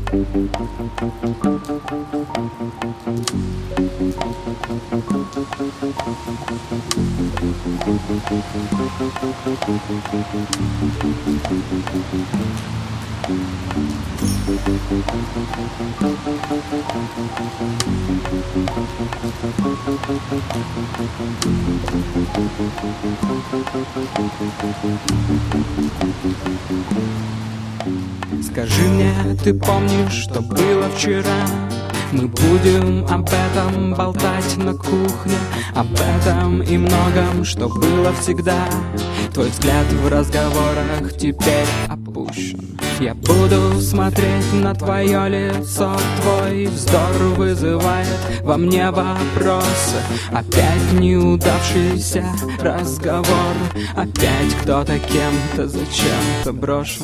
Скажи мне, ты помнишь, что было вчера? Мы будем об этом болтать на кухне, об этом и многом, что было всегда. Твой взгляд в разговорах теперь опущен. Я буду смотреть на твое лицо, твой вздор вызывает во мне вопросы. Опять неудавшийся разговор, опять кто-то кем-то зачем-то брошен.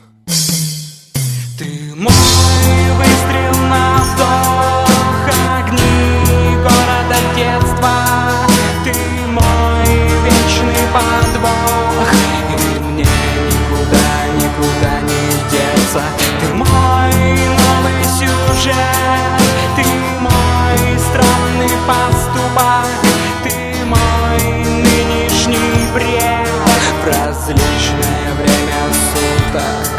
Ты мой выстрел на вдох, огни города детства. Ты мой вечный подвох, и мне никуда не деться. Ты мой новый сюжет, ты мой странный поступок, ты мой нынешний бред в различное время суток.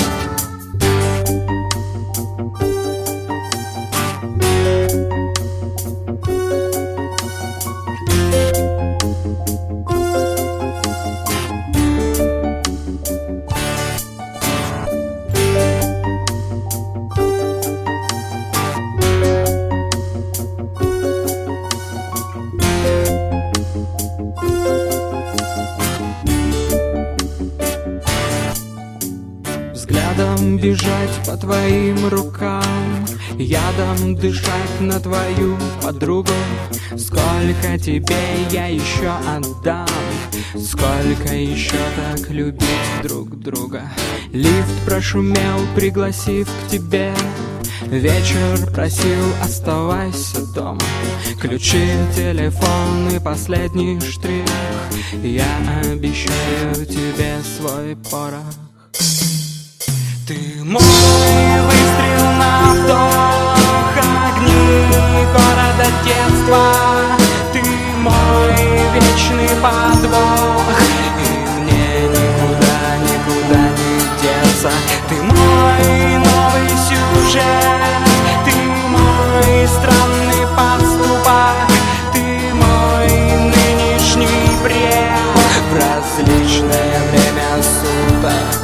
Взглядом бежать по твоим рукам, ядом дышать на твою подругу. Сколько тебе я еще отдам, сколько еще так любить друг друга. Лифт прошумел, пригласив к тебе. Вечер просил, оставайся дома. Ключи, телефон и последний штрих. Я обещаю тебе свой порох. Ты мой выстрел на вдох, огни города детства. Ты мой вечный подвох, и мне никуда не деться. Ты мой новый сюжет, ты мой странный поступок, ты мой нынешний бред в различное время суток.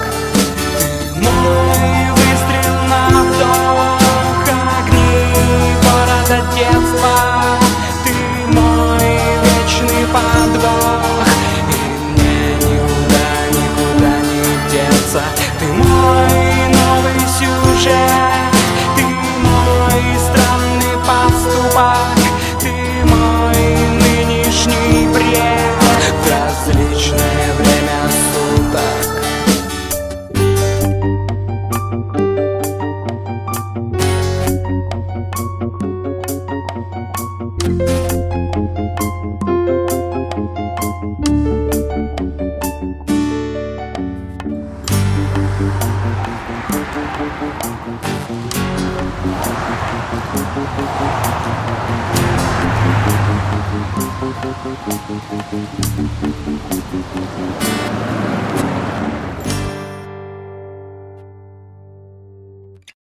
Мой выстрел на вдох, огни города детства. Ты мой вечный подвох, и мне никуда не деться. Ты мой новый сюжет, ты мой странный поступок, ты мой нынешний бред в различное время суток.